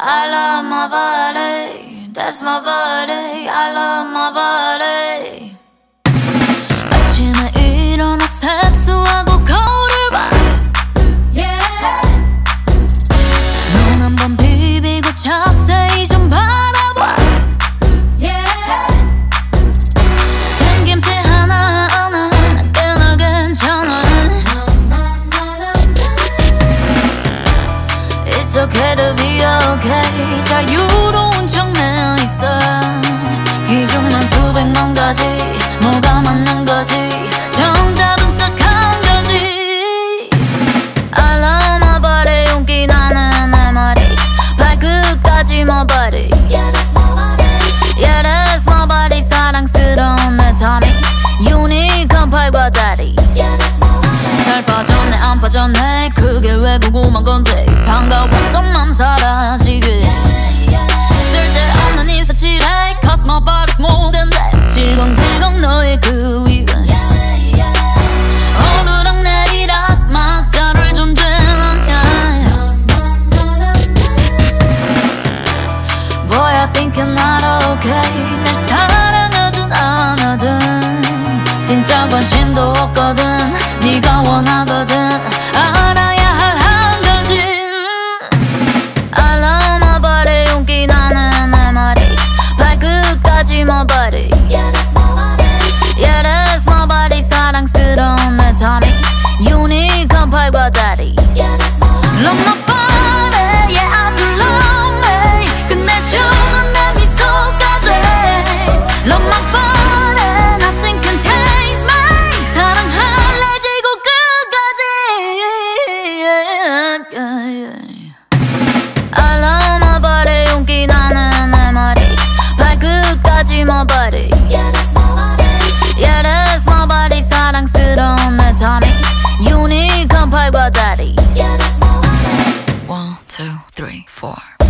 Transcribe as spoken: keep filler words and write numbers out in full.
I love my body, that's my body. I love my body. 아침에 일어나 세수하고 거울을 봐. Yeah. 눈 한 번 비비고 자세히 좀 바라봐. Yeah. 생김새 하나하나 난 꽤나 괜찮아. It's okay to be okay. 자유로운 척내 있어. 기준만 수백만 가지. 뭐가 맞는 거지? 정답은 딱 한 가지. I love my body. 용기 나는 내 머리 발끝까지 my body. Yeah, that's my body. Yeah, that's my body. 사랑스러운 내 tummy. 유니크한 팔과 다리. Yeah, that's my body. 살 빠졌네 안 빠졌네 그게 왜 궁금한 건데 반가웠던 맘 사라지게. 쓸데없는 인사치레 Cause my body's more than that. 질겅질겅 너의 그 위에 오르락 내리락 막다를 존재는 Boy I think you're not okay. 날 사랑하든 안 하든 진짜 관심도 없거든. 네가 원하거든 알아야 할 한 가지. I love my body. 용기 나는 내 머리 발끝까지 my body. Yeah, that's my body. Yeah, that's my body. 사랑스러운 내 tummy. 유니크한 팔과 다리. Yeah, that's my body. Love my body. Yeah, I do love me. 끝내주는 내 미소까지. Love my body. Nothing can change me. 사랑할래 지구 끝까지. Yeah, yeah, yeah. I love my body. 용기 나는 내 머리 발끝까지 my body. Yeah, that's my body. Yeah, that's my body. 사랑스러운 내 tummy. 유니크한 팔과 다리. Yeah, that's my body. One, two, three, four.